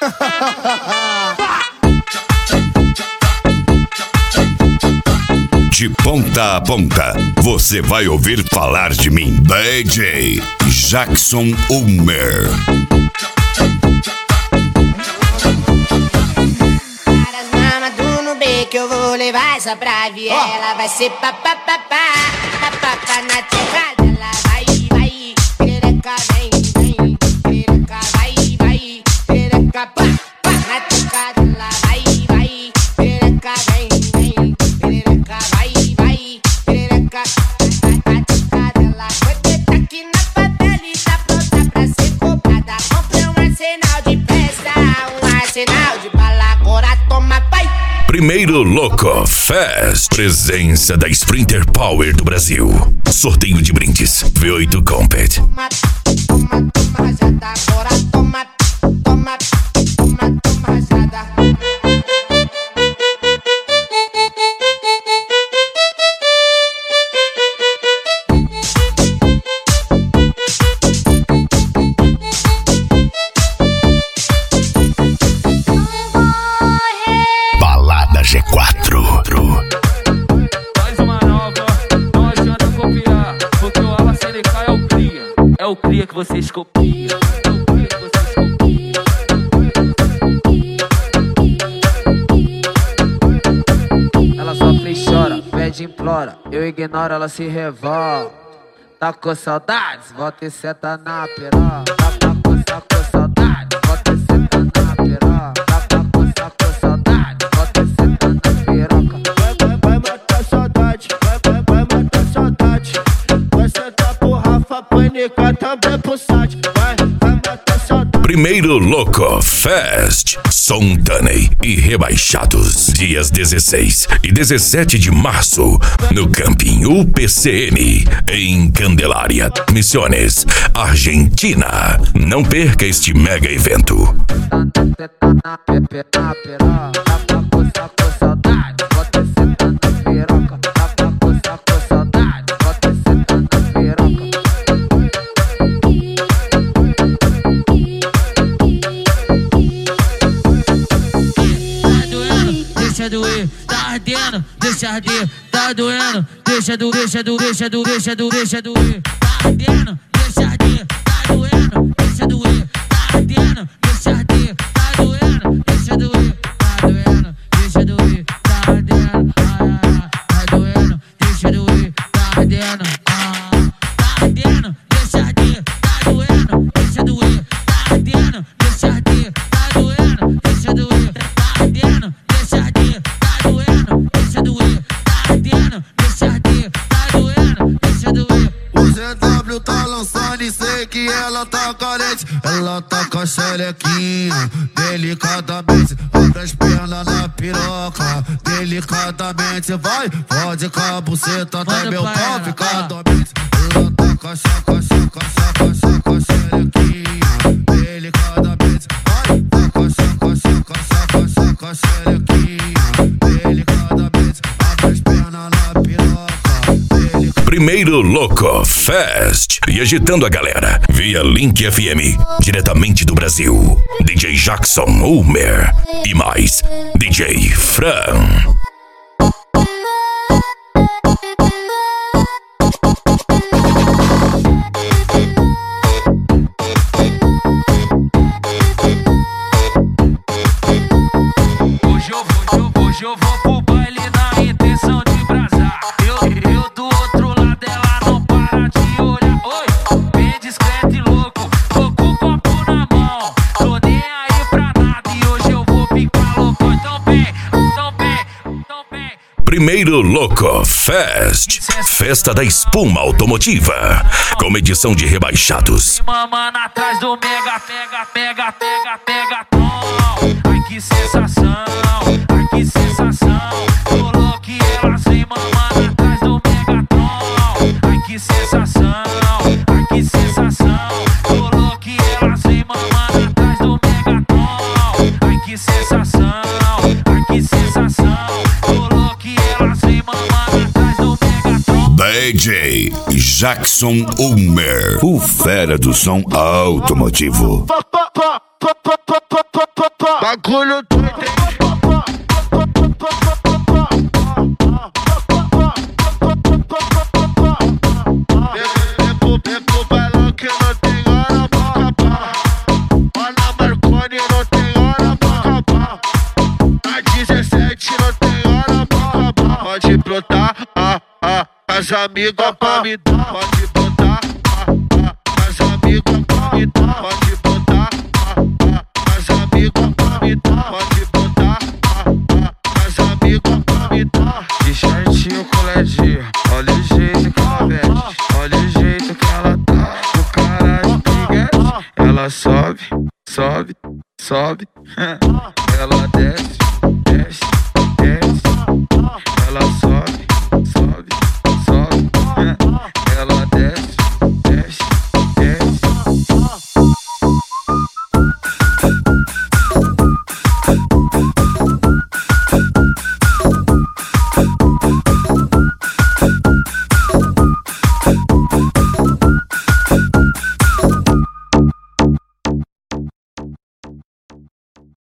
De ponta a ponta, você vai ouvir falar de mim. DJ Jackson Ulmer. Para as mamas do Nubê que eu vou levar essa pra viela. Vai ser papapá, papapá na terra dela. Vai, vai, perereca, vem, vem. Perereca, vai, vai, perereca, pá, pá na terra dela. Vai, vai, perereca, vem, vem. Perereca, vai, vai, perereca, na terra dela. Você tá aqui na favela e tá pronta pra ser cobrada. Comprei um arsenal de festa, um arsenal de bala. Agora toma, pai. Primeiro Loco Fest. Presença da Sprinter Power do Brasil. Sorteio de brindes V8 Compet. Toma, toma, toma rajada. Agora toma, toma, toma, toma rajada. Balada G4. Faz uma nova, não adianta copiar, porque o AlaCNK é o cria. É o cria que vocês copiam. Ela sofre e chora, pede e implora, eu ignoro, ela se revolta. Tá com saudades, volta e senta na piroca. Tá com saudades, volta e senta na piroca. Tá com saudades, volta e senta na piroca. Vai matar saudade, vai matar saudade. Vai sentar pro Rafa, panicar também pro site. Vai matar saudade. Primeiro Loco Fest. Sontaney e Rebaixados. Dias 16 e 17 de março. No Camping UPCN. Em Candelária, Misiones, Argentina. Não perca este mega evento. Deixa doer, tá ardendo, deixa arder, tá doendo, deixa doer, tá ardendo, deixa arder, tá doendo, deixa doer, tá ardendo, deixa arder, tá doendo, deixa doer, tá doendo, deixa doer, tá ardendo, tá doendo, deixa doer, tá ardendo, tá ardendo, deixa arder, tá doendo, deixa doer, tá ardendo, deixa arder, tá doendo, deixa doer, tá ardendo. O ZW tá lançando e sei que ela tá carente. Ela tá com a xerequinha, delicadamente. Abre as pernas na piroca, delicadamente. Vai, pode com a buceta até meu pau ficar dormente. Ela tá com a xerequinha, delicadamente. Vai, tá com a xerequinha, delicadamente. Abre as pernas na piroca. Primeiro Loco Fest. E agitando a galera via Link FM, diretamente do Brasil. DJ Jackson Ulmer e mais DJ Fran. Hoje eu vou pro baile na intenção de brasar. Eu do outro lado, ela não para de olhar. Oi, bem discreto e louco, tô com o copo na mão. Tô nem aí pra nada e hoje eu vou ficar louco. Então vem. Primeiro Loco Fest. Festa da Espuma Automotiva. Com edição de Rebaixados. Mamando atrás do pega tom. Ai que sensação, ai que sensação. Tô louco e elas vem mamando atrás do Megatron. Ai que sensação, ai que sensação. Tô louco e elas vem mamando atrás do Megatron. Ai que sensação, ai que sensação. Tô louco e elas vem mamando atrás do Megatron. DJ Jackson Ulmer, o fera do som automotivo. Bagulho doido, vem pro bailão que não tem hora pra acabar. Ana Marconi não tem hora pra acabar. Na 17 não tem hora pra acabar. Pode brotar, as amigas pra me dar. Pode brotar, as amigas pra me dar. Pode brotar, as amigas pra me dar. Pode brotar, as amigas pra me dar. De shortinho coladinho, olha o jeito que ela veste, olha o jeito que ela tá, o caralho piguete. Ela sobe, sobe, sobe, ela desce, desce.